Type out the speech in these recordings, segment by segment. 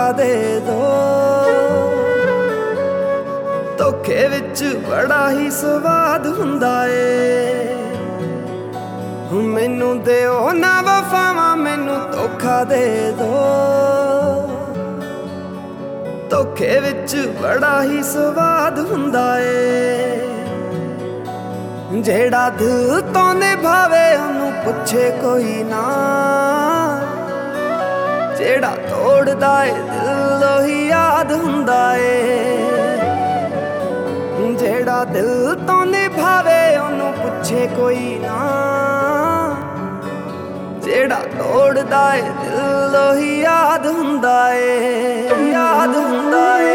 दे दो। धोखे विच बड़ा ही स्वाद हुंदा ए, मैनू देओ ना वफावां मैनू धोखा दे दो। धोखे विच बड़ा ही स्वाद हुंदा ए, जेड़ा दिल तो निभावे ओनू पुछे कोई ना। जेड़ा तोड़दा ए दिल ओही याद हुंदा ए, जेड़ा दिल तो निभावे ओनू पुछे कोई ना। जेड़ा तोड़दा ए दिल ओही याद हुंदा ए, याद हुंदा ए।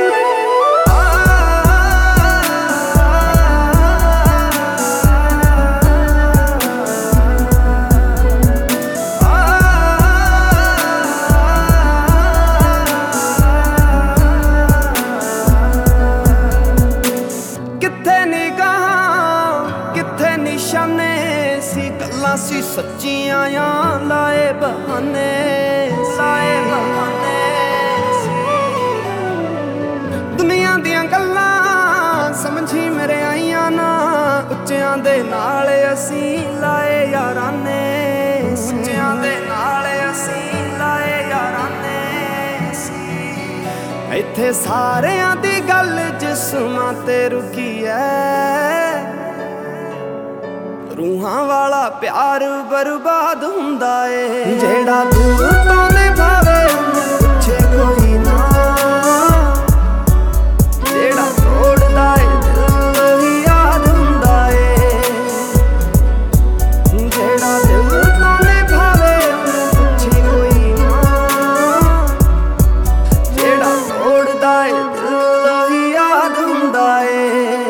सी सच्चियां या लाए बहाने, लाए बहाने। दुनिया दियां गल्लां समझी मेरे आईयां ना, उच्चियां दे नाल असी लाए याराने, उच्चियां दे नाल असी लाए याराने। इत्थे सारियां दी गल जिस्मां ते रुकी है, रूहां वाला प्यार बर्बाद हुंदा ए। जेड़ा दिल तो निभावे ओनू पुछे कोई ना। जेड़ा तोड़दा ए दिल ओही याद हुंदा ए, जेड़ा दिल तो निभावे ओनू पुछे कोई ना। जेड़ा तोड़दा ए दिल ओही याद हुंदा ए।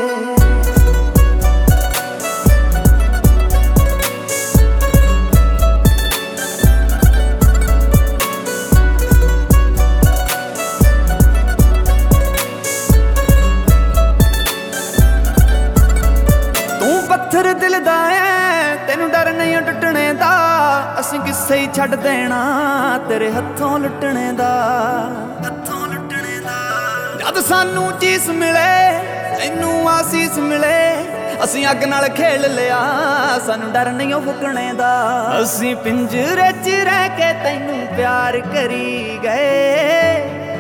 पत्थर दिल दा है तेनू डर नहीं टुटने दा, असीं किस्से ही छड्ड देना तेरे हत्थों लुटने दा, हत्थों लुटने दा। जद सानू चीस मिले तैनू आसीस मिले, असीं अग नाल खेल लिया सानू डर नहीं फुकने दा। असीं पिंजरे च रह के तैनू प्यार करी गए,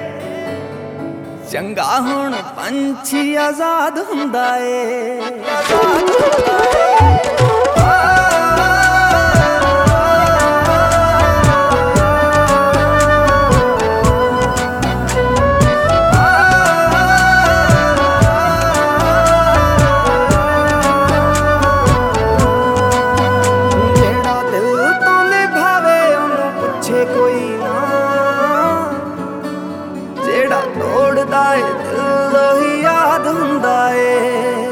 चंगा हुण पंछी आजाद हुंदा ए, आजाद हुंदा ए। जेड़ा दिल तो निभावे ओनू पुछे कोई ना। जेड़ा तोड़दा ए दिल ओही याद हुंदा ए।